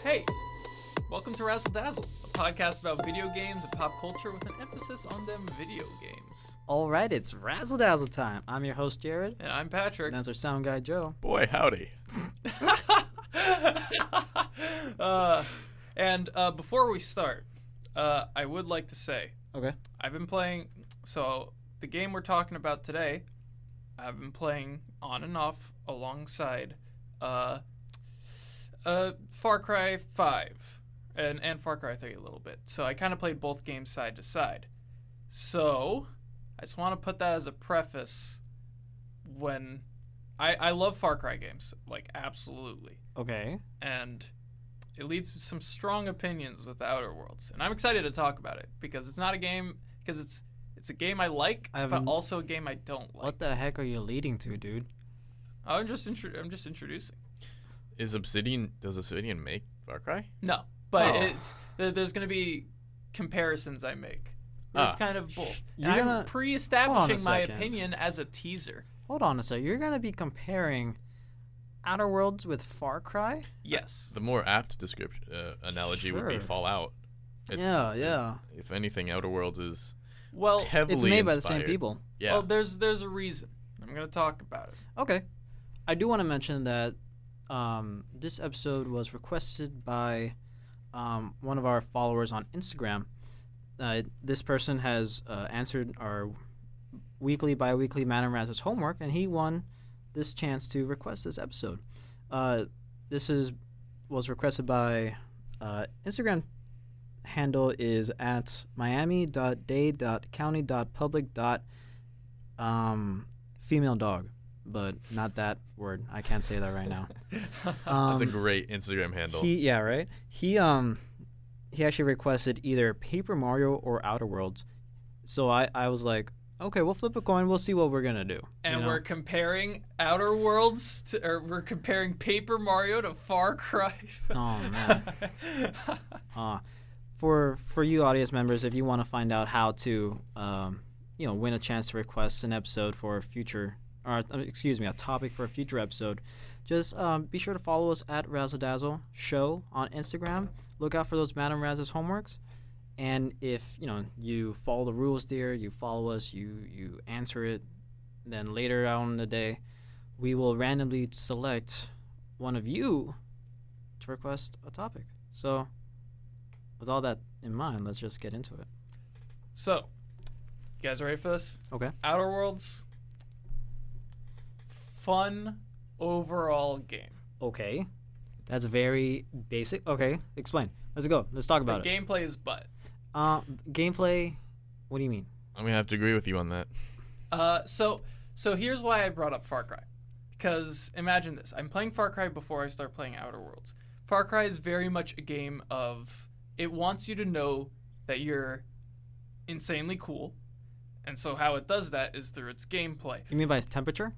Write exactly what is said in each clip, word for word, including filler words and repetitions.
Hey, welcome to Razzle Dazzle, a podcast about video games and pop culture with an emphasis on them video games. All right, it's Razzle Dazzle time. I'm your host, Jared. And I'm Patrick. And that's our sound guy, Joe. Boy, howdy. uh, and uh, before we start, uh, I would like to say, Okay. I've been playing, so the game we're talking about today, I've been playing on and off alongside uh, uh, Far Cry five and, and Far Cry three a little bit. So I kind of played both games side to side. So I just want to put that as a preface when I, I love Far Cry games, like absolutely. Okay. And it leads to some strong opinions with the Outer Worlds. And I'm excited to talk about it because it's not a game, because it's it's a game I like, I but also a game I don't like. What the heck are you leading to, dude? I'm just intro- I'm just introducing. Is Obsidian, does Obsidian make Far Cry? No, but Oh. it's there- there's going to be comparisons I make. It's Ah. kind of both. You're And gonna- I'm pre-establishing my second. opinion as a teaser. Hold on a sec. You're going to be comparing Outer Worlds with Far Cry? Yes. The more apt description uh, analogy would be Sure. Fallout. It's, yeah, yeah. If anything, Outer Worlds is Well, heavily It's made by the same inspired. people. Yeah. well, there's there's a reason. I'm going to talk about it. Okay. I do want to mention that um, this episode was requested by um, one of our followers on Instagram. Uh, this person has uh, answered our weekly, bi-weekly Madam Raz's homework, and he won this chance to request this episode. Uh, this is was requested by uh, Instagram handle is at miami.dade.county.public. Um, female dog, but not that word. I can't say that right now. Um, That's a great Instagram handle. he yeah right. He um he actually requested either Paper Mario or Outer Worlds. So I I was like, okay, we'll flip a coin. We'll see what we're gonna do. And you know? we're comparing Outer Worlds to, or we're comparing Paper Mario to Far Cry. Oh man. Uh, for for you audience members, if you want to find out how to um you know win a chance to request an episode for a future or uh, excuse me a topic for a future episode, just um, be sure to follow us at Razzle Dazzle Show on Instagram. Look out for those Madam Raz's homeworks. And if you know you follow the rules there, you follow us, you you answer it, then later on in the day, we will randomly select one of you to request a topic. So, with all that in mind, let's just get into it. So, you guys ready for this? Okay. Outer Worlds, fun overall game. Okay. That's very basic. Okay, explain. Let's go. Let's talk about the it. gameplay is butt. Uh, gameplay. What do you mean? I'm going to have to agree with you on that. Uh, so so here's why I brought up Far Cry. Because imagine this. I'm playing Far Cry before I start playing Outer Worlds. Far Cry is very much a game of, it wants you to know that you're insanely cool. And so how it does that is through its gameplay. You mean by temperature?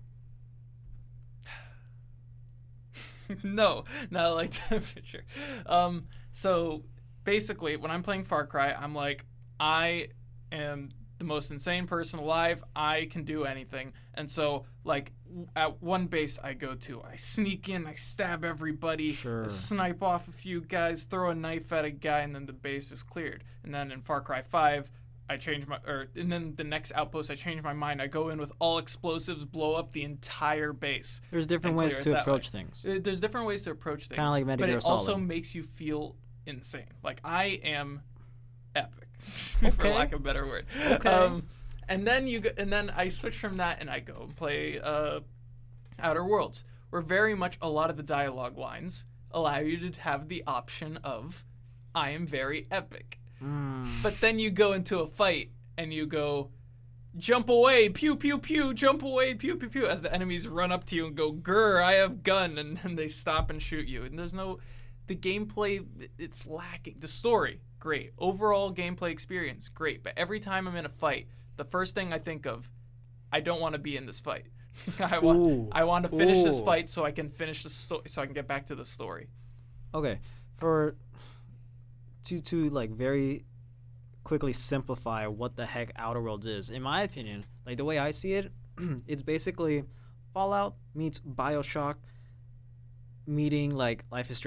No, not like temperature. Um, so basically, when I'm playing Far Cry, I'm like, I am the most insane person alive. I can do anything. And so, like, w- at one base I go to, I sneak in, I stab everybody, Sure. snipe off a few guys, throw a knife at a guy, and then the base is cleared. And then in Far Cry five, I change my, or and then the next outpost, I change my mind. I go in with all explosives, blow up the entire base. There's different And ways clear it to that approach way. things. Uh, There's different ways to approach things. Kinda like Metal but Gear it also Solid. makes you feel insane. Like, I am epic, Okay. for lack of a better word. Okay. Um, and then you go, and then I switch from that and I go and play uh, Outer Worlds, where very much a lot of the dialogue lines allow you to have the option of, I am very epic. Mm. But then you go into a fight and you go, jump away, pew, pew, pew, jump away, pew, pew, pew, as the enemies run up to you and go, grr, I have gun, and then they stop and shoot you. And there's no, the gameplay, it's lacking. The story, great. Overall gameplay experience, great. But every time I'm in a fight, the first thing I think of, I don't want to be in this fight. I want, Ooh. I want to finish this Ooh. fight so I can finish the story, so I can get back to the story. Okay, for to to like very quickly simplify what the heck Outer Worlds is. In my opinion, like the way I see it, it's basically Fallout meets BioShock meeting like Life is Strange.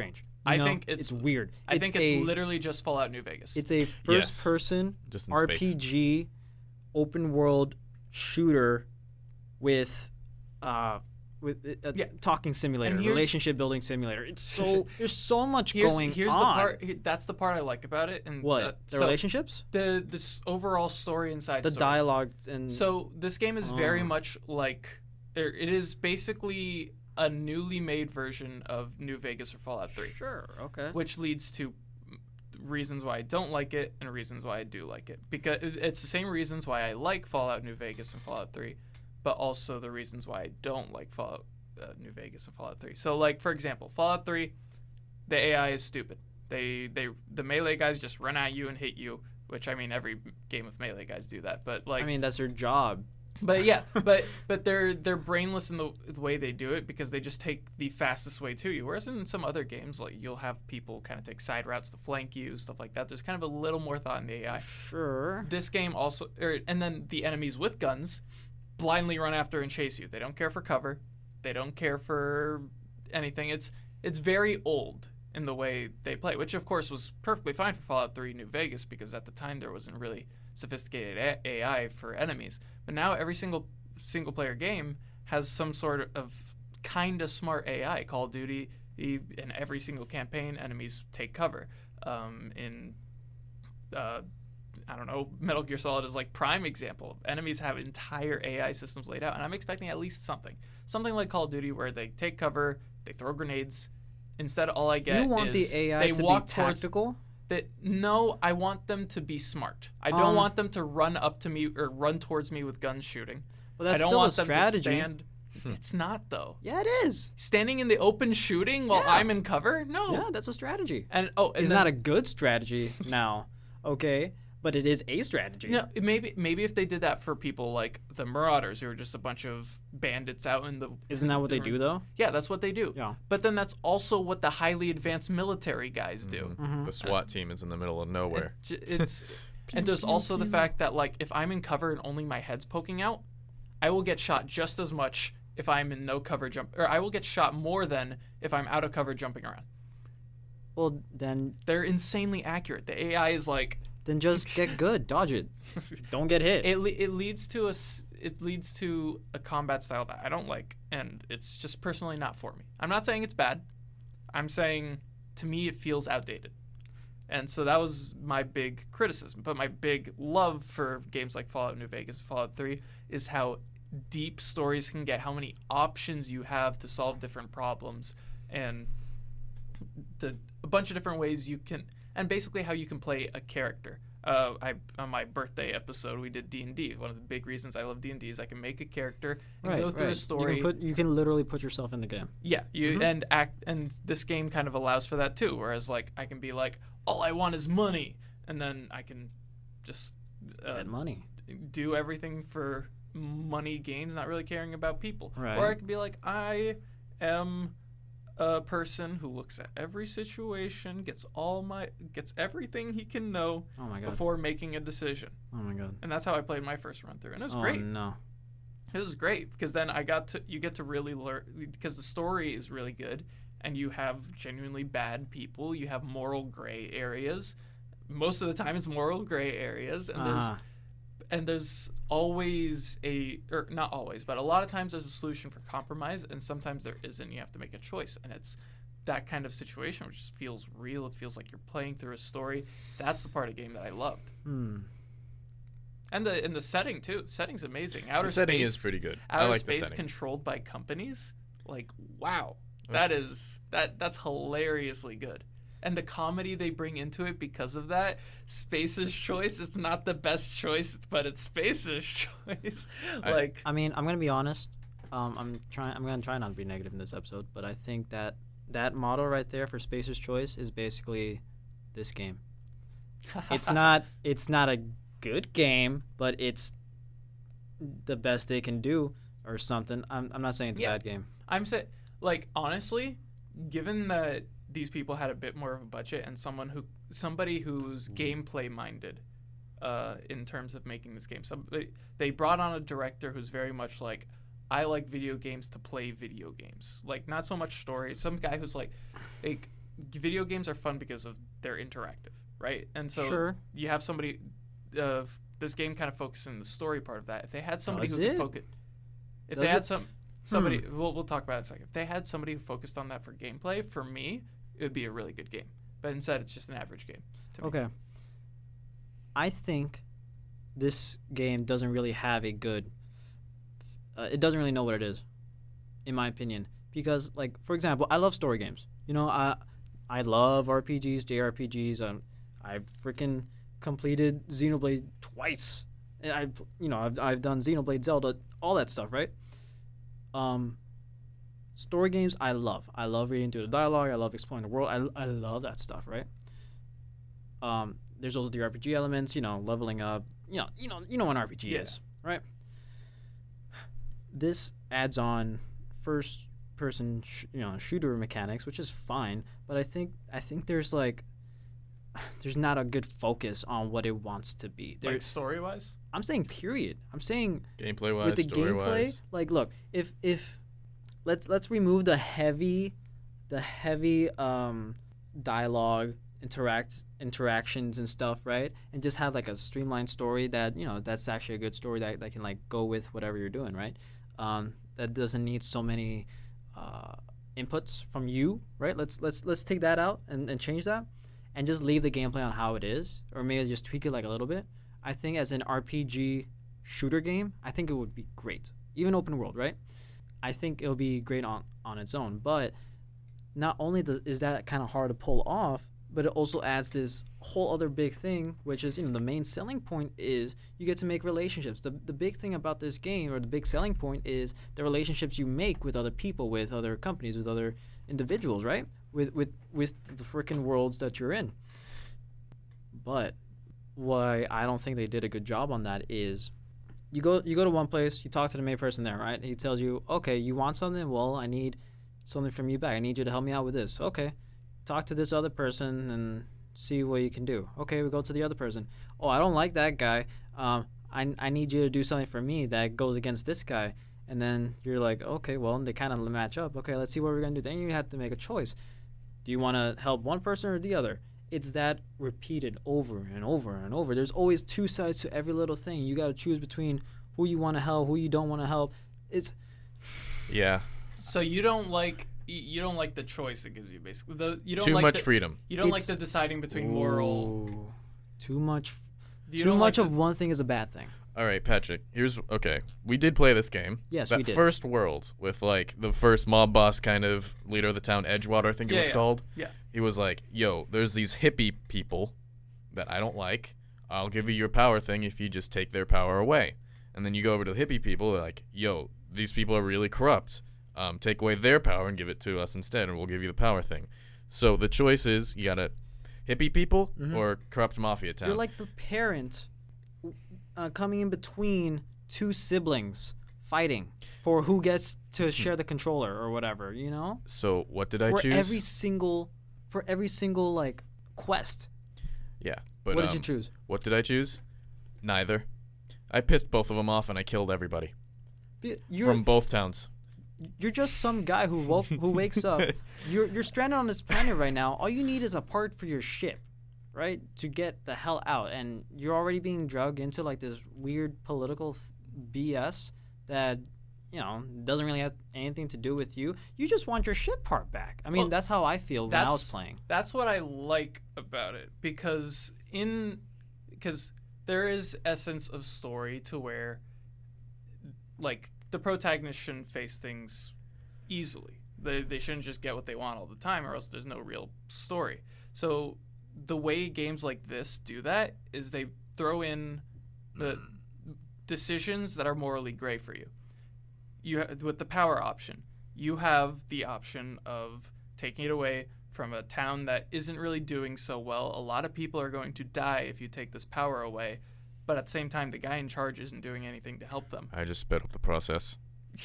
I know? think it's, weird. I it's think a, it's literally just Fallout New Vegas. It's a first-person Just in R space. P G, open-world shooter with, uh, with a, a Yeah. talking simulator, And here's- relationship building simulator. It's so there's so much here's going here's on. the part. he- That's the part I like about it. And What uh, the so relationships, the this overall story inside the stories. dialogue, and So this game is very Oh. much like er, it is basically a newly made version of New Vegas or Fallout three, sure, okay. which leads to reasons why I don't like it and reasons why I do like it. Because it's the same reasons why I like Fallout New Vegas and Fallout three, but also the reasons why I don't like Fallout uh, New Vegas and Fallout three. So like for example, Fallout three, the A I is stupid. They they the melee guys just run at you and hit you, which I mean every game with melee guys do that, but like I mean, that's their job. But yeah, but but they're they're brainless in the, the way they do it because they just take the fastest way to you. Whereas in some other games, like you'll have people kind of take side routes to flank you, stuff like that. There's kind of a little more thought in the A I. Sure. This game also, er, and then the enemies with guns blindly run after and chase you. They don't care for cover. They don't care for anything. It's it's very old in the way they play, which of course was perfectly fine for Fallout three New Vegas because at the time there wasn't really sophisticated A I for enemies. But now every single single player game has some sort of kind of smart A I. Call of Duty, in every single campaign, enemies take cover. Um, in uh, I don't know, Metal Gear Solid is like prime example. Enemies have entire A I systems laid out, and I'm expecting at least something, something like Call of Duty where they take cover, they throw grenades. Instead, all I get You want is the A I they to walk be towards tactical? that. No, I want them to be smart. I don't Um, want them to run up to me or run towards me with guns shooting. Well, that's I don't still want a them strategy. to stand. It's not though. Yeah, it is. Standing in the open shooting while Yeah. I'm in cover? No. Yeah, that's a strategy. And oh, and It's then, not a good strategy now, okay? But it is a strategy. You know, maybe maybe if they did that for people like the Marauders, who are just a bunch of bandits out in the. Isn't that what they do, though? Yeah, that's what they do. Yeah. But then that's also what the highly advanced military guys do. Mm-hmm. The SWAT team is in the middle of nowhere. J- It's and there's also the fact that like if I'm in cover and only my head's poking out, I will get shot just as much if I'm in no cover jump, or I will get shot more than if I'm out of cover jumping around. Well, then They're insanely accurate. The A I is like then just get good. Dodge it. Don't get hit. it. Le- it leads to a s- it leads to a combat style that I don't like, and it's just personally not for me. I'm not saying it's bad. I'm saying to me it feels outdated. And so that was my big criticism. But my big love for games like Fallout New Vegas and Fallout three is how deep stories can get, how many options you have to solve different problems, and the a bunch of different ways you can, and basically how you can play a character. Uh, I on my birthday episode we did D and D. One of the big reasons I love D and D is I can make a character and right, go through right. a story. You can, put, you can literally put yourself in the game. Yeah, you Mhm. and act, and this game kind of allows for that too. Whereas like I can be like, all I want is money, and then I can just uh, Get money. do everything for money gains, not really caring about people. Right. Or I could be like, I am a person who looks at every situation, gets all my gets everything he can know Oh my god. before making a decision, Oh my god. and that's how I played my first run through, and it was oh great. no. It was great because then I got to you get to really learn because the story is really good and you have genuinely bad people. You have moral gray areas. Most of the time, it's moral gray areas, and there's Ah, and there's always a or not always, but a lot of times there's a solution for compromise, and sometimes there isn't. You have to make a choice, and it's that kind of situation which just feels real. It feels like you're playing through a story. That's the part of the game that I loved. hmm. And the and the setting too. The setting's amazing. Outer The setting space, is pretty good. outer I like the space setting. controlled by companies. Like wow, That's- that is that that's hilariously good. And the comedy they bring into it because of that, Space's choice is not the best choice, but it's Space's choice. I- like I mean, I'm gonna be honest. Um, I'm trying. I'm gonna try not to be negative in this episode, but I think that that model right there for Spacer's Choice is basically this game. It's not. It's not a good game, but it's the best they can do, or something. I'm. I'm not saying it's Yeah. a bad game. I'm saying, like honestly, given that these people had a bit more of a budget and someone who somebody who's gameplay minded, uh, in terms of making this game, somebody they brought on a director who's very much like, I like video games to play video games, like not so much story. Some guy who's like, like video games are fun because of they're interactive, right? And so Sure. you have somebody. Uh, this game kind of focuses on the story part of that. If they had somebody Does who it? could focus, if Does they had it? some somebody, we'll we'll talk about it in a second. If they had somebody who focused on that for gameplay, for me, it would be a really good game. But instead, it's just an average game. To me. Okay. I think this game doesn't really have a good. Uh, it doesn't really know what it is, in my opinion. Because, like, for example, I love story games. You know, I I love R P Gs, J R P Gs. Um, I've freaking completed Xenoblade twice. And I, you know, I've I've done Xenoblade Zelda, all that stuff, right? Um, story games I love. I love reading through the dialogue. I love exploring the world. I I love that stuff, right? Um, there's also the R P G elements, you know, leveling up. You know, you know, you know what an R P G Yeah. is, right? This adds on first person, sh- you know, shooter mechanics, which is fine, but I think I think there's like there's not a good focus on what it wants to be. There, Like story wise. I'm saying period. I'm saying Gameplay wise, with the story gameplay, wise. like look, if if let's let's remove the heavy the heavy um dialogue interact interactions and stuff, right? And just have like a streamlined story that, you know, that's actually a good story that, that can like go with whatever you're doing, right? Um that doesn't need so many uh inputs from you, right? Let's let's let's take that out and, and change that and just leave the gameplay on how it is, or maybe just tweak it like a little bit. I think as an R P G shooter game, I think it would be great. Even open world, right? I think it'll be great on, on its own. But not only does, is that kind of hard to pull off, but it also adds this whole other big thing, which is, you know, the main selling point is you get to make relationships. The the big thing about this game, or the big selling point, is the relationships you make with other people, with other companies, with other individuals, right? With with with the freaking worlds that you're in. But why I don't think they did a good job on that is you go you go to one place, you talk to the main person there, right? He tells you, okay, you want something? Well, I need something from you back. I need you to help me out with this. Okay. Talk to this other person and see what you can do. Okay, we go to the other person. Oh, I don't like that guy. Um, I, I need you to do something for me that goes against this guy. And then you're like, okay, well, they kind of match up. Okay, let's see what we're going to do. Then you have to make a choice. Do you want to help one person or the other? It's that repeated over and over and over. There's always two sides to every little thing. You got to choose between who you want to help, who you don't want to help. It's Yeah. So you don't like y- you don't like the choice it gives you, basically. The, you don't Too like much the, freedom. You don't like It's- the deciding between moral. Ooh, too much. You Too don't much like of one thing is a bad thing. All right, Patrick. Here's okay. We did play this game. Yes, that we did. first world with like the first mob boss kind of leader of the town, Edgewater, I think it Yeah, was yeah. called. Yeah. He was like, "Yo, there's these hippie people that I don't like. I'll give you your power thing if you just take their power away." And then you go over to the hippie people, they're like, "Yo, these people are really corrupt. Um, take away their power and give it to us instead, and we'll give you the power thing." So the choice is you gotta hippie people Mhm. or corrupt mafia town. You're like the parent uh, coming in between two siblings fighting for who gets to share the controller or whatever, you know? so what did I for choose? every single for every single like quest. yeah, but what um, did you choose? what did I choose? Neither. I pissed both of them off and I killed everybody Be- You're from both towns. you're just some guy who woke who wakes up. You're you're stranded on this planet right now. All you need is a part for your ship, right? To get the hell out, and you're already being drugged into like this weird political th- B S that, you know, doesn't really have anything to do with you. You just want your ship part back. I mean, Well, that's how I feel when I was that's- playing. That's what I like about it, because in because there is essence of story to where like the protagonist shouldn't face things easily. They they shouldn't just get what they want all the time, or else there's no real story. So the way games like this do that is they throw in the decisions that are morally gray for you. You ha- with the power option, you have the option of taking it away from a town that isn't really doing so well. A lot of people are going to die if you take this power away, but at the same time, the guy in charge isn't doing anything to help them. I just sped up the process.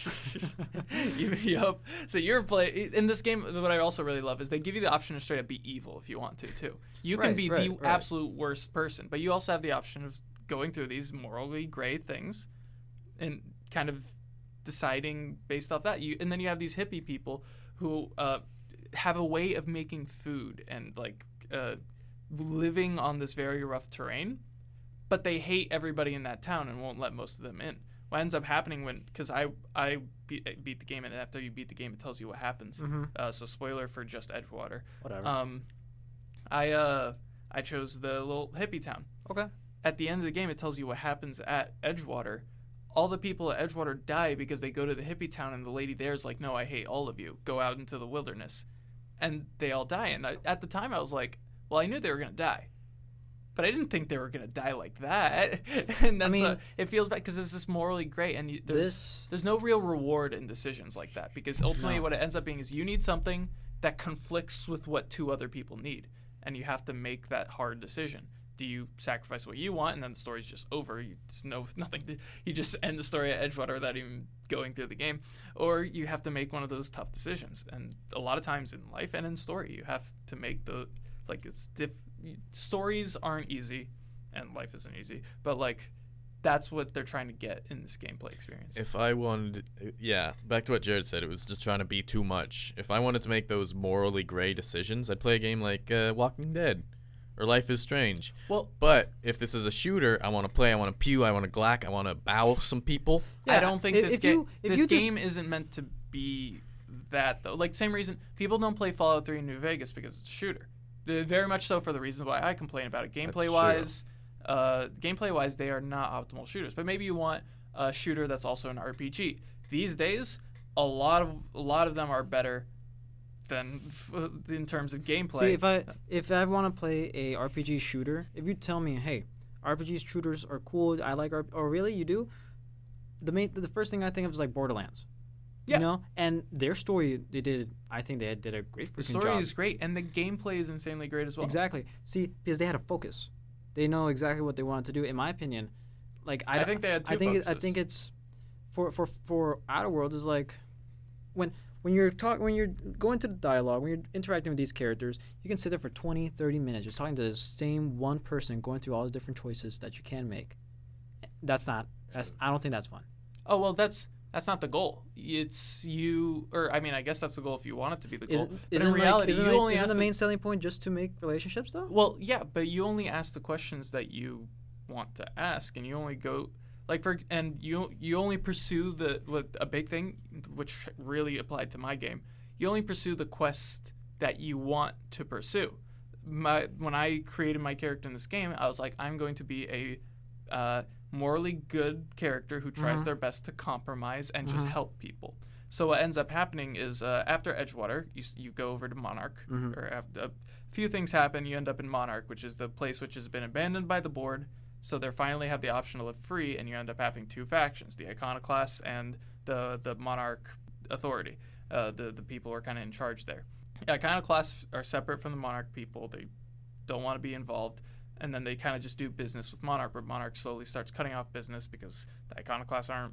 you, yup. So you're play in this game. What I also really love is they give you the option to straight up be evil if you want to too. You can Right, be right, the right. absolute worst person, but you also have the option of going through these morally gray things and kind of deciding based off that. You and then you have these hippie people who uh, have a way of making food and like uh, living on this very rough terrain, but they hate everybody in that town and won't let most of them in. What ends up happening when, because I I beat, beat the game, and after you beat the game, it tells you what happens. Mm-hmm. Uh, so spoiler for just Edgewater. Whatever. Um, I uh I chose the little hippie town. Okay. At the end of the game, it tells you what happens at Edgewater. All the people at Edgewater die because they go to the hippie town, and the lady there is like, no, I hate all of you. Go out into the wilderness. And they all die. And I, at the time, I was like, well, I knew they were going to die. But I didn't think they were going to die like that. and that's I mean, a, it feels bad because it's just morally great. And you, there's, this there's no real reward in decisions like that. Because ultimately, No. what it ends up being is you need something that conflicts with what two other people need. And you have to make that hard decision. Do you sacrifice what you want, and then the story's just over? You just know nothing. To, you just end the story at Edgewater without even going through the game, or you have to make one of those tough decisions. And a lot of times in life and in story, you have to make the like it's diff. Stories aren't easy, and life isn't easy. But like, that's what they're trying to get in this gameplay experience. If I wanted, yeah, back to what Jared said, it was just trying to be too much. If I wanted to make those morally gray decisions, I'd play a game like uh, Walking Dead or Life is Strange. Well, but if this is a shooter, I want to play, I want to pew, I want to glack, I want to bow some people. I don't think if- this if game you- if this you just- game isn't meant to be that though. Like same reason people don't play Fallout three in New Vegas because it's a shooter. They're very much so for the reasons why I complain about it. Gameplay wise, uh, gameplay wise, they are not optimal shooters. But maybe you want a shooter that's also an R P G. These days, a lot of a lot of them are better than f- in terms of gameplay. See, if I if I want to play a R P G shooter, if you tell me, hey, R P G shooters are cool, I like R P G, oh really, you do? The main, the first thing I think of is like Borderlands. Yeah. You know, and their story, they did. I think they did a great the freaking story job. is great, and the gameplay is insanely great as well. Exactly. See, because they had a focus, they know exactly what they wanted to do. In my opinion, like I, I think they had two I think it, I focuses. think it's for for for Outer Worlds is like when when you're talk when you're going to the dialogue, when you're interacting with these characters, you can sit there for twenty, thirty minutes just talking to the same one person, going through all the different choices that you can make. That's not. That's. I don't think that's fun. Oh well, that's that's not the goal. It's you, or I mean, I guess that's the goal if you want it to be the goal. Isn't, but isn't in reality, like, isn't you like, only isn't ask the the- main selling point just to make relationships though? Well, yeah, but you only ask the questions that you want to ask, and you only go like for and you you only pursue the what a big thing, which really applied to my game. You only pursue the quest that you want to pursue. My when I created my character in this game, I was like, I'm going to be a uh, morally good character who tries Mhm. their best to compromise and just Mhm. help people. So what ends up happening is uh, after Edgewater, you s- you go over to Monarch, Mhm. or after a few things happen, you end up in Monarch, which is the place which has been abandoned by the board. So they finally have the option to live free, and you end up having two factions: the Iconoclasts and the the Monarch Authority. Uh, the the people are kind of in charge there. Iconoclasts are separate from the Monarch people. They don't want to be involved, and then they kind of just do business with Monarch, but Monarch slowly starts cutting off business because the Iconoclasts aren't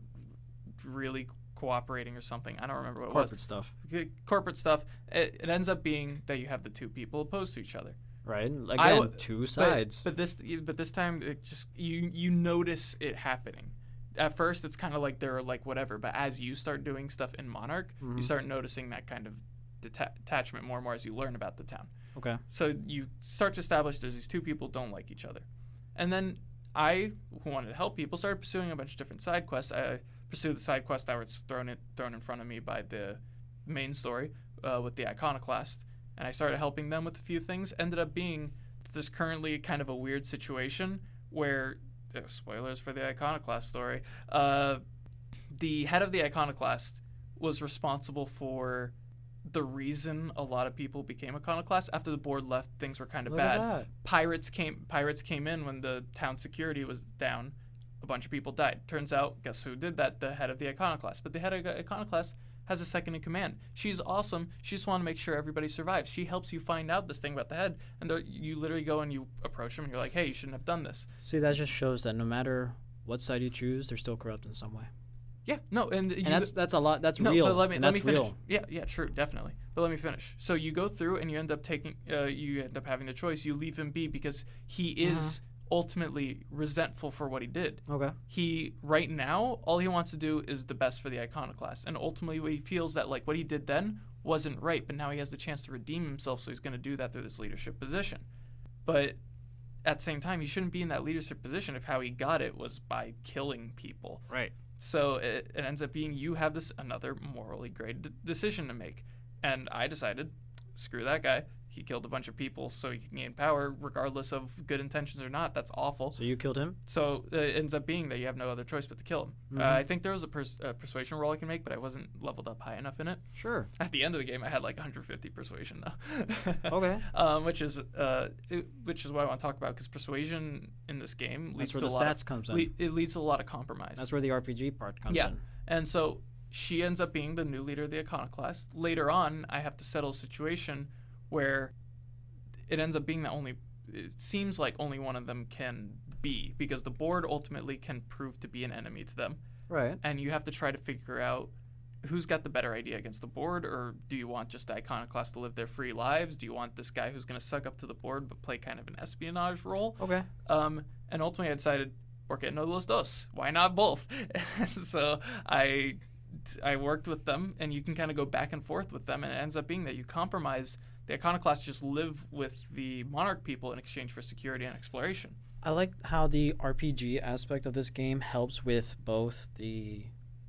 really cooperating or something. I don't remember what it was. Corporate stuff, C- corporate stuff. It, it ends up being that you have the two people opposed to each other. right? Again, I w- two But- sides. But, this but this time it just you you notice it happening. At first it's kind of like they're like whatever, but as you start doing stuff in Monarch, you Mhm. start noticing that kind of deta- detachment more and more as you learn about the town. Okay. So you start to establish there's these two people don't like each other. And then I, who wanted to help people, started pursuing a bunch of different side quests. I pursued the side quest that was thrown in, thrown in front of me by the main story uh, with the Iconoclast. And I started helping them with a few things. Ended up being there's currently kind of a weird situation where, uh, spoilers for the Iconoclast story, uh, the head of the Iconoclast was responsible for the reason a lot of people became Iconoclasts. After the board left, things were kind of Look bad. at that. Pirates came pirates came in when the town security was down. A bunch of people died. Turns out, guess who did that? The head of the Iconoclast. But the head of the Iconoclast has a second in command. She's awesome. She just want to make sure everybody survives. She helps you find out this thing about the head, and there- you literally go and you approach them and you're like, hey, you shouldn't have done this. See, that just shows that no matter what side you choose, they're still corrupt in some way. Yeah, no, and, you And that's that's a lot. That's no, real. but let me and let me that's finish. real. Yeah, yeah, true, definitely. But let me finish. So you go through and you end up taking, uh, you end up having the choice. You leave him be because he is ultimately resentful for what he did. Okay. He right now all he wants to do is the best for the Iconoclast, and ultimately he feels that like what he did then wasn't right, but now he has the chance to redeem himself, so he's going to do that through this leadership position. But at the same time, he shouldn't be in that leadership position if how he got it was by killing people. Right. So it, it ends up being you have this another morally great d- decision to make. And I decided, screw that guy. He killed a bunch of people so he can gain power, regardless of good intentions or not. That's awful. So you killed him? So uh, it ends up being that you have no other choice but to kill him. Mm-hmm. Uh, I think there was a, pers- a persuasion roll I can make, but I wasn't leveled up high enough in it. Sure. At the end of the game, I had like one hundred fifty persuasion though. Okay. Um, which is uh, it, which is what I want to talk about, because persuasion in this game leads That's where to the a lot stats of, comes in. le- it leads to a lot of compromise. That's where the R P G part comes Yeah. in. And so she ends up being the new leader of the Iconoclast. Later on, I have to settle a situation where it ends up being that only, it seems like only one of them can be, because the board ultimately can prove to be an enemy to them. Right. And you have to try to figure out who's got the better idea against the board, or do you want just the Iconoclast to live their free lives? Do you want this guy who's going to suck up to the board but play kind of an espionage role? Okay. Um, and ultimately I decided, ¿por qué no los dos? Why not both? So I, I worked with them, and you can kind of go back and forth with them, and it ends up being that you compromise. The Iconoclasts just live with the Monarch people in exchange for security and exploration. I like how the R P G aspect of this game helps with both the,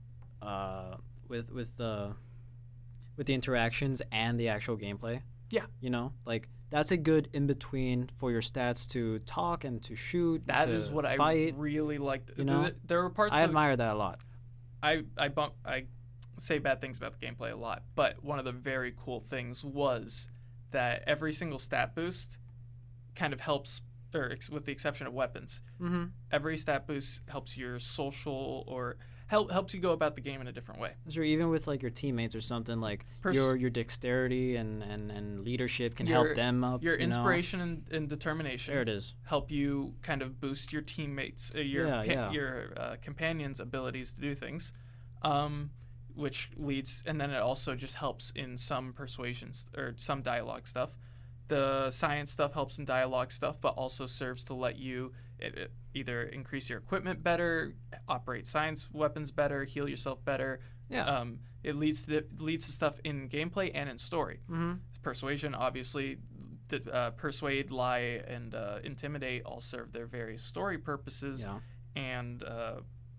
uh, with with the, with the interactions and the actual gameplay. Yeah. You know, like that's a good in between for your stats to talk and to shoot. That to is what I fight. really liked. You know, Th- there were parts. I of, admire that a lot. I I bump I say bad things about the gameplay a lot, but one of the very cool things was that every single stat boost kind of helps, or ex- with the exception of weapons, Mm-hmm. every stat boost helps your social or help helps you go about the game in a different way. Sure, even with like your teammates or something, like Pers- your your dexterity and, and, and leadership can Your- help them up. Your you know? inspiration and, and determination There it is. help you kind of boost your teammates, uh, your Yeah, pa- yeah. your uh, companions' abilities to do things, um, which leads, and then it also just helps in some persuasions or some dialogue stuff. The science stuff helps in dialogue stuff, but also serves to let you it, it either increase your equipment better, operate science weapons better, heal yourself better. Yeah. Um, it leads to leads to stuff in gameplay and in story. Mm-hmm. Persuasion, obviously, d- uh, persuade, lie, and uh, intimidate all serve their various story purposes Yeah. and uh,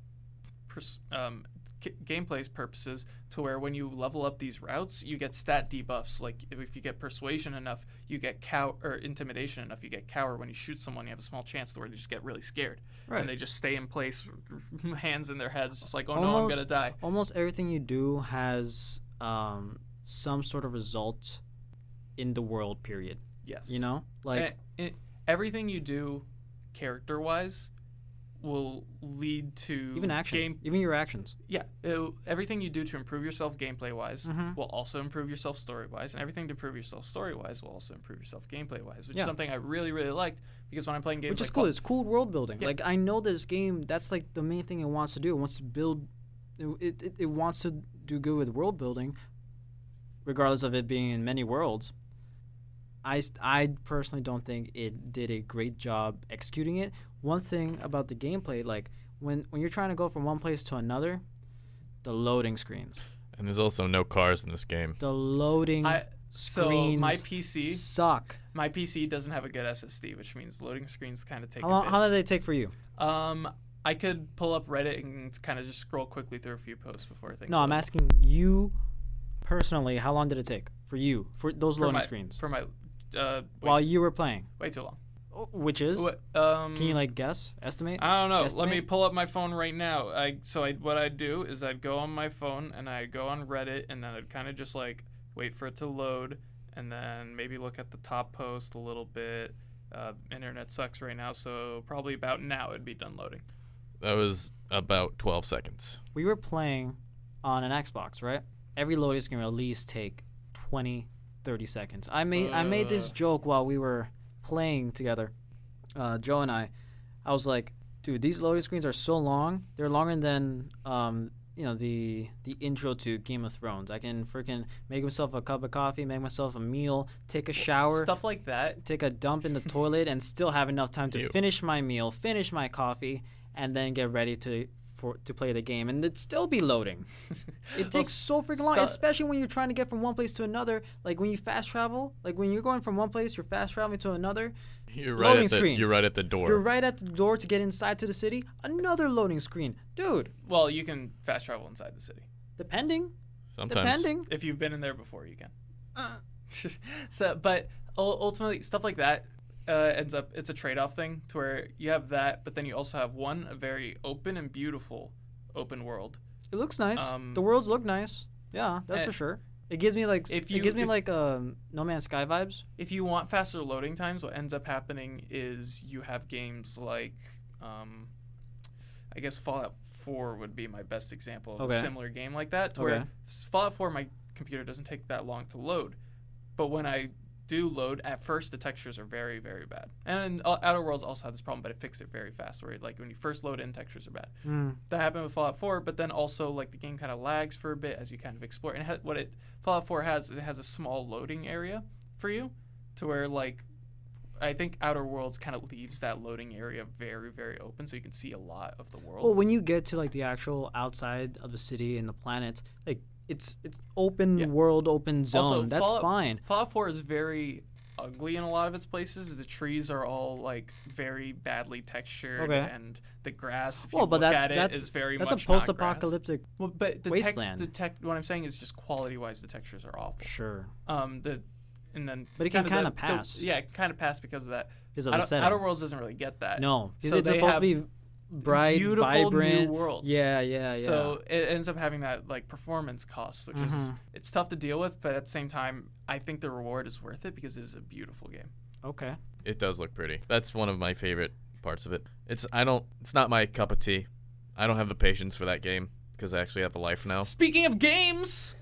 pers- um, g- gameplay's purposes, to where when you level up these routes, you get stat debuffs. Like if, if you get persuasion enough, you get cow or intimidation enough, you get cower. When you shoot someone, you have a small chance to where they just get really scared Right. and they just stay in place, hands in their heads, just like, oh no, I'm Almost- gonna die. Almost everything you do has um, some sort of result in the world. Period. Yes. You know, like Eh, it, everything you do, character-wise, will lead to even action, game. even your actions. Yeah, it, everything you do to improve yourself gameplay-wise Mhm. will also improve yourself story-wise, and everything to improve yourself story-wise will also improve yourself gameplay-wise, which Yeah. is something I really, really liked, because when I'm playing games Which is like cool. Call- It's cool world building. Yeah. Like I know this game. That's like the main thing it wants to do. It wants to build. It it, it wants to do good with world building, regardless of it being in many worlds. I, st- I personally don't think it did a great job executing it. One thing about the gameplay, like when when you're trying to go from one place to another, the loading screens, And there's also no cars in this game. the loading I, so screens my P C, suck. my P C doesn't have a good S S D, which means loading screens kind of take How a long, bit. how did they take for you? Um, I could pull up Reddit and kind of just scroll quickly through a few posts before things. No, I'm load. asking you personally. How long did it take for you for those For loading my- screens for my uh, way, while you were playing? way too long. Which is? What, um, Can you like guess, estimate? I don't know. Let me guesstimate? pull up my phone right now. I so I what I'd do is I'd go on my phone and I'd go on Reddit, and then I'd kind of just like wait for it to load, and then maybe look at the top post a little bit. Uh, internet sucks right now, so probably about now it'd be done loading. That was about twelve seconds. We were playing on an Xbox, right? Every loading screen will at least take twenty, thirty seconds. I made I made this Uh. joke while we were playing together, uh, Joe and I. I was like, dude, these loading screens are so long. They're longer than um, you know, the the intro to Game of Thrones. I can freaking make myself a cup of coffee, make myself a meal, take a shower, Stuff like that. take a dump in the toilet, and still have enough time to Ew. finish my meal, finish my coffee, and then get ready to for to play the game, and it'd still be loading. It Well, takes so freaking long, stu- especially when you're trying to get from one place to another. Like when you fast travel, like when you're going from one place, you're fast traveling to another. You're right Loading at the screen. you're right at the door. You're right at the door to get inside to the city. Another loading screen, dude. Well, you can fast travel inside the city. Depending, Sometimes. depending. If you've been in there before, you can. Uh, So, but ul- ultimately, stuff like that uh, ends up, it's a trade-off thing to where you have that, but then you also have one, a very open and beautiful open world. it looks nice. Um, the worlds look nice. Yeah, that's and for sure. It gives me like if it you- gives me if- like um, No Man's Sky vibes. If you want faster loading times, what ends up happening is you have games like, um, I guess Fallout four would be my best example of Okay. a similar game like that, to Okay. where Fallout four, my computer doesn't take that long to load. But when I do load, at first the textures are very, very bad. And uh, Outer Worlds also had this problem, but it fixed it very fast, where like when you first load in, textures are bad. Mm. That happened with Fallout four, but then also like the game kind of lags for a bit as you kind of explore. And it ha- what it Fallout four has, it has a small loading area for you, to where like I think Outer Worlds kind of leaves that loading area very, very open, so you can see a lot of the world. Well, when you get to like the actual outside of the city and the planets, like it's it's open Yeah. world, open zone. Also, That's Fallout- fine. Fallout four is very ugly in a lot of its places. The trees are all like very badly textured, Okay. and the grass, if you Well, but look that's at it, that's is very that's a much not grass. post-apocalyptic. Well, but the wasteland. text, the tech, what I'm saying is just quality-wise, the textures are awful. Sure, Um, the and then But it can kinda kinda the- the- pass. yeah, it kind of pass because of that. because of the Outer, setting. Outer Worlds doesn't really get that. No, 'cause So it's they supposed to have be bright, beautiful vibrant. new worlds. Yeah, yeah, yeah. So it ends up having that like performance cost, which is Mhm. it's tough to deal with, but at the same time, I think the reward is worth it because it is a beautiful game. okay. It does look pretty. That's one of my favorite parts of it. It's I don't it's not my cup of tea. I don't have the patience for that game because I actually have the life now. Speaking of games,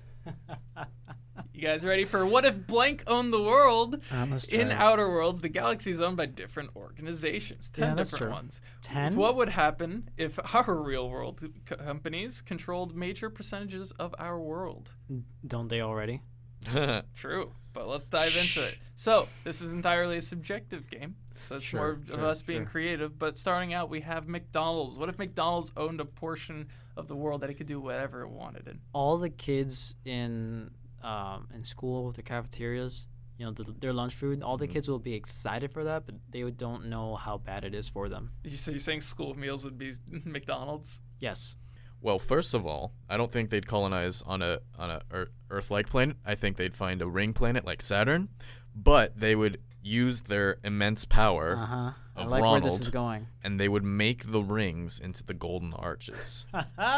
you guys ready for what if blank owned the world? Uh, let's In try it. Outer Worlds, the galaxy is owned by different organizations, ten Yeah, that's different true. ones. ten. What would happen if our real world co- companies controlled major percentages of our world? Don't they already? True, but let's dive into it. So, this is entirely a subjective game, so it's Sure, more of sure, us being sure. creative. But starting out, we have McDonald's. What if McDonald's owned a portion of the world that it could do whatever it wanted in? All the kids in um in school with the cafeterias, you know, the, their lunch food. All the Mhm. kids will be excited for that, but they don't know how bad it is for them. You- So you're saying school meals would be McDonald's? Yes. Well, first of all, I don't think they'd colonize on a on a Ear- Earth-like planet. I think they'd find a ring planet like Saturn, but they would use their immense power Uh huh. I of like where this Ronald. is going. and they would make the rings into the golden arches.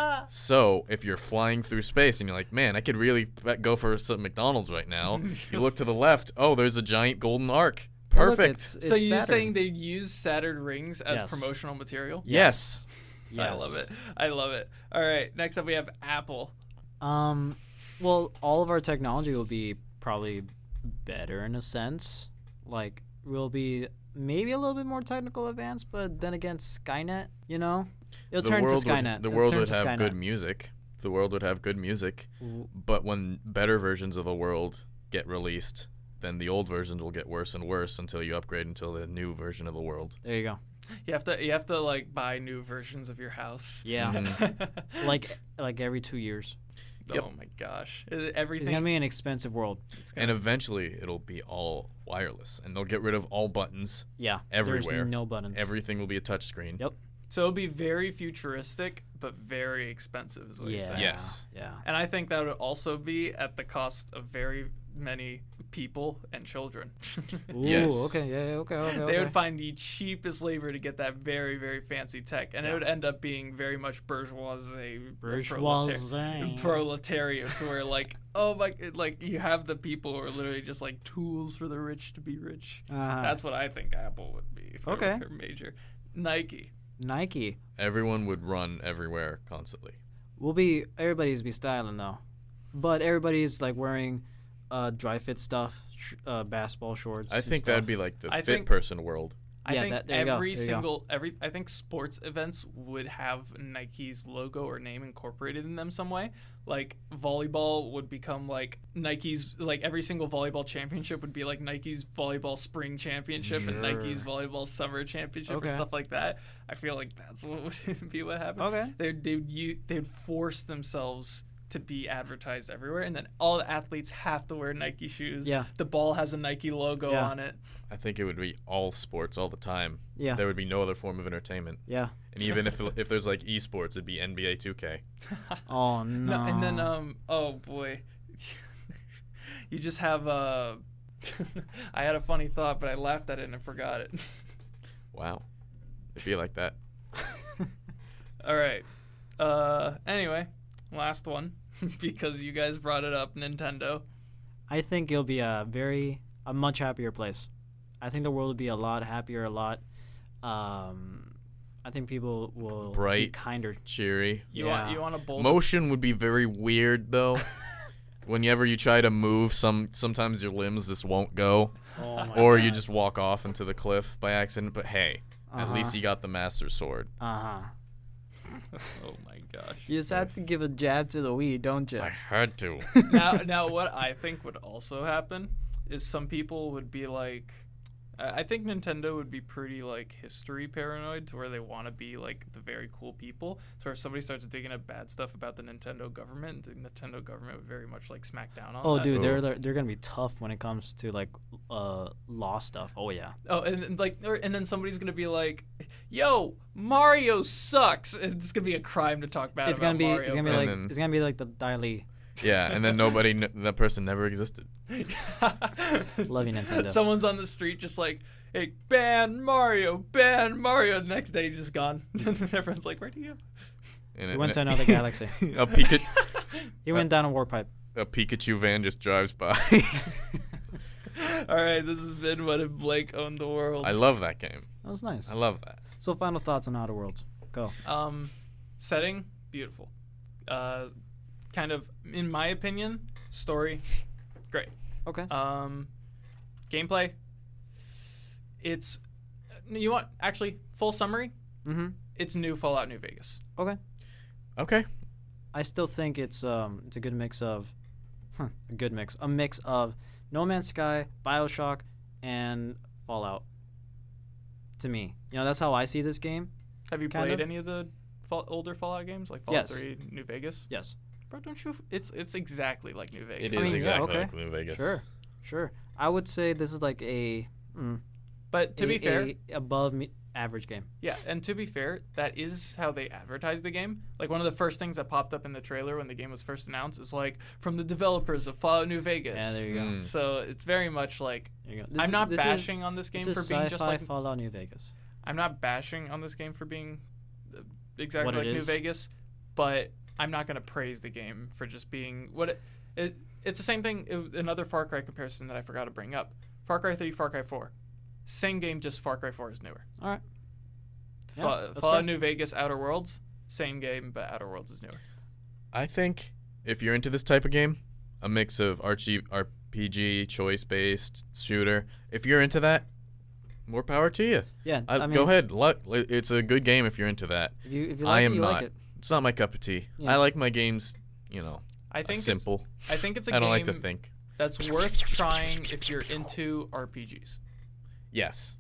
So if you're flying through space and you're like, man, I could really be- go for some McDonald's right now. You look to the left. Oh, there's a giant golden arc. Oh, look, Perfect. it's- So it's you're Saturn. saying they'd use Saturn rings as Yes. promotional material? yes. I love it. I love it. All right, next up we have Apple. Um, well, all of our technology will be probably better in a sense. Like, we'll be maybe a little bit more technical advanced, but then again, Skynet, you know, it'll the turn world to Skynet. would, the It'll world turn would to have Skynet. good music. The world would have good music. W- But when better versions of the world get released, then the old versions will get worse and worse until you upgrade until the new version of the world. There you go. You have to you have to like buy new versions of your house. Yeah, Mhm. like like every two years. Yep. Oh my gosh. Is it It's Everything gonna be an expensive world. it's And gonna- eventually it'll be all wireless and they'll get rid of all buttons. Yeah, Everywhere. There's no buttons. Everything will be a touchscreen. Yep. so it'll be very futuristic but very expensive is what you're Yeah. saying. Yes. Yeah. And I think that would also be at the cost of very many people and children. Ooh. Yes. Okay. Yeah. yeah, Okay. Okay. They okay. would find the cheapest labor to get that very, very fancy tech, and it Yeah. would end up being very much bourgeoisie, Bourgeoisie. proletariat, to where like, oh my, like you have the people who are literally just like tools for the rich to be rich. Uh-huh. That's what I think Apple would be. If Okay. They were major. Nike. Nike. Everyone would run everywhere constantly. Will be everybody's be styling though, but everybody's like wearing uh dry fit stuff, sh- uh basketball shorts. I and think stuff. that'd be like the I fit think- person world. I Yeah, think that- there you go, every there you go. single every I think sports events would have Nike's logo or name incorporated in them some way. Like volleyball would become like Nike's, like every single volleyball championship would be like Nike's volleyball spring championship and Nike's Sure. volleyball summer championship Okay. or stuff like that. I feel like that's what would be what happened. Okay. They they would you they'd force themselves to be advertised everywhere, and then all the athletes have to wear Nike shoes. Yeah. The ball has a Nike logo Yeah. on it. I think it would be all sports all the time. Yeah. There would be no other form of entertainment. Yeah. And even if if there's like esports, it'd be N B A two K. Oh no. No, and then um oh boy, you just have uh, I had a funny thought, but I laughed at it and I forgot it. Wow. It'd be like that. All right. Uh, anyway, last one because you guys brought it up, Nintendo. I think it'll be a very a much happier place. I think the world will be a lot happier, a lot. Um, I think people will be Bright. kinder. Cheery. You Yeah. want you want a bold Motion would be very weird though. Whenever you try to move, some sometimes your limbs just won't go, Oh my or you God. just walk off into the cliff by accident. But hey, at Uh-huh. least you got the Master Sword. Uh huh. Oh my gosh. You just have to give a jab to the Wii, don't you? I had to. now, now, what I think would also happen is some people would be like, I I think Nintendo would be pretty like history paranoid to where they want to be like the very cool people. So if somebody starts digging up bad stuff about the Nintendo government, the Nintendo government would very much like smack down on Oh, that. dude, they're Ooh. they're they're gonna be tough when it comes to like uh law stuff. Oh yeah. Oh, and, and like, or, and then somebody's gonna be like, "Yo, Mario sucks," and it's gonna be a crime to talk bad It's about gonna be Mario. it's gonna be And like then- it's gonna be like the Daily. Yeah, and then nobody, kn- that person never existed. Love you, Nintendo. Someone's on the street just like, "Hey, ban Mario, ban Mario." The next day he's just gone. Everyone's like, "Where'd he go?" And He it- went to and it- another galaxy. a, Pika- He went down a warp pipe. a Pikachu van just drives by. All right, this has been What If Blake Owned the World. I love that game. That was nice. I love that. So final thoughts on Outer Worlds. Go. Um, setting beautiful. Uh, kind of, in my opinion, story great. Okay. Um, gameplay. It's you want actually full summary. Mm-hmm. It's new Fallout New Vegas. Okay. Okay. I still think it's um it's a good mix of, huh, a good mix, a mix of No Man's Sky, BioShock, and Fallout. To me, you know, that's how I see this game. Have you Kind played of. any of the fall, older Fallout games like Fallout Yes. three, New Vegas? Yes. Bro, don't you? It's it's exactly like New Vegas. It is I mean, yeah, exactly okay. like New Vegas. Sure. Sure. I would say this is like a, mm, But to a- be fair, a above me- average game. yeah, and to be fair, that is how they advertise the game. Like one of the first things that popped up in the trailer when the game was first announced is like from the developers of Fallout New Vegas. Yeah, there you go. Mm. So it's very much like There you go. This I'm is- not this is- bashing on this game This for is being sci-fi just like Fallout New Vegas. I'm not bashing on this game for being uh, exactly What it like New is. Vegas, but I'm not gonna praise the game for just being what it. it it's the same thing. It, another Far Cry comparison that I forgot to bring up: Far Cry three, Far Cry four, same game, just Far Cry four is newer. All right. Yeah, Fa- that's Fallout fair. New Vegas, Outer Worlds, same game, but Outer Worlds is newer. I think if you're into this type of game, a mix of R P G, choice-based shooter, if you're into that, more power to you. Yeah. I, I mean, go ahead. Luck. It's a good game if you're into that. If you if you I like am it, you not. like it. It's not my cup of tea. Yeah. I like my games, you know, I think simple. It's, I think it's a I don't game like to think. that's worth trying if you're into R P Gs. Yes.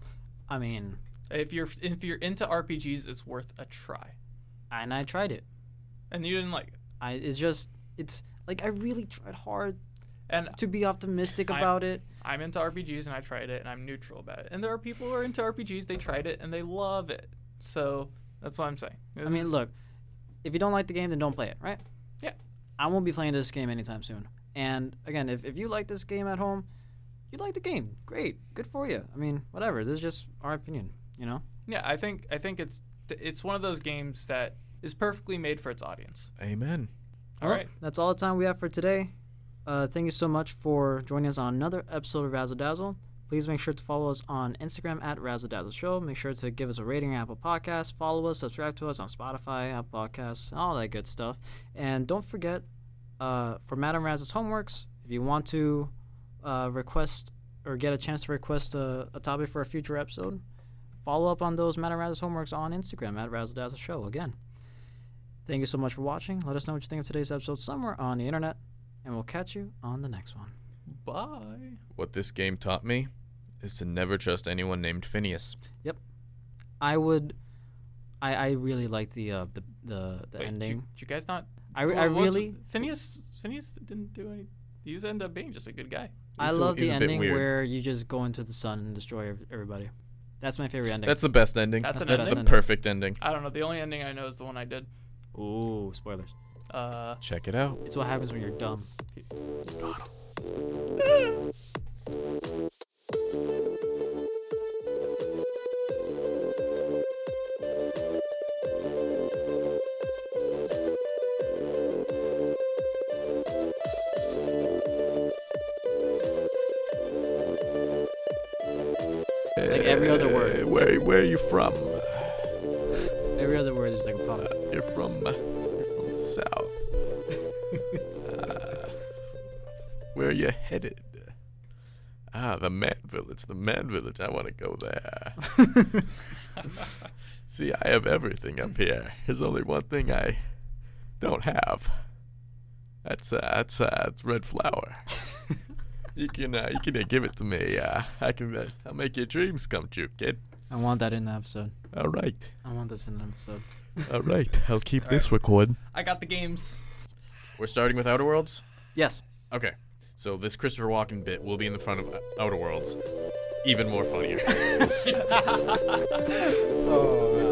I mean, If you're if you're into R P Gs, it's worth a try. and I tried it. And you didn't like it. I it's just it's like I really tried hard And to be optimistic I- about it. I'm into R P Gs and I tried it and I'm neutral about it. And there are people who are into R P Gs, they tried it and they love it. So that's what I'm saying. I mean, look, if you don't like the game, then don't play it, right? Yeah. I won't be playing this game anytime soon. And again, if, if you like this game at home, you like the game. Great. Good for you. I mean, whatever. This is just our opinion, you know? yeah, I think I think it's it's one of those games that is perfectly made for its audience. Amen. All Well, right. That's all the time we have for today. Uh, thank you so much for joining us on another episode of Razzle Dazzle. Please make sure to follow us on Instagram at Razzle Dazzle Show. Make sure to give us a rating on Apple Podcasts. Follow us, subscribe to us on Spotify, Apple Podcasts, and all that good stuff. And don't forget, uh, for Madam Raz's homeworks, if you want to uh, request or get a chance to request a, a topic for a future episode, follow up on those Matt and Razzle's homeworks on Instagram at Razzle Dazzle Show. Again, thank you so much for watching. Let us know what you think of today's episode somewhere on the internet, and we'll catch you on the next one. Bye. What this game taught me is to never trust anyone named Phineas. I would. I, I really like the uh, the the, the Wait, ending. Did you, did you guys not? I, Well, I what's- really Phineas. Phineas didn't do any. He was ended up being just a good guy. I He's a- love he's the a bit ending weird. where you just go into the sun and destroy ev- everybody. That's my favorite ending. That's the best ending. That's an That's ending? the perfect ending. I don't know. The only ending I know is the one I did. Ooh, spoilers. Uh, Check it out. It's what happens when you're dumb. Like every other word. Uh, Where where are you from? Every other word is like a pause. You're from uh, you're from the south. uh, where are you headed? Ah, the Man Village. The Man Village. I want to go there. See, I have everything up here. There's only one thing I don't have. That's uh, that's uh, that's red flour. You can uh, you can uh, give it to me. Uh, I can. Uh, I'll make your dreams come true, kid. I want that in the episode. All right, I want this in the episode. all right. I'll keep All this right. recorded. I got the games. We're starting with Outer Worlds. Yes. Okay, so this Christopher Walken bit will be in the front of Outer Worlds. Even more funnier. Oh,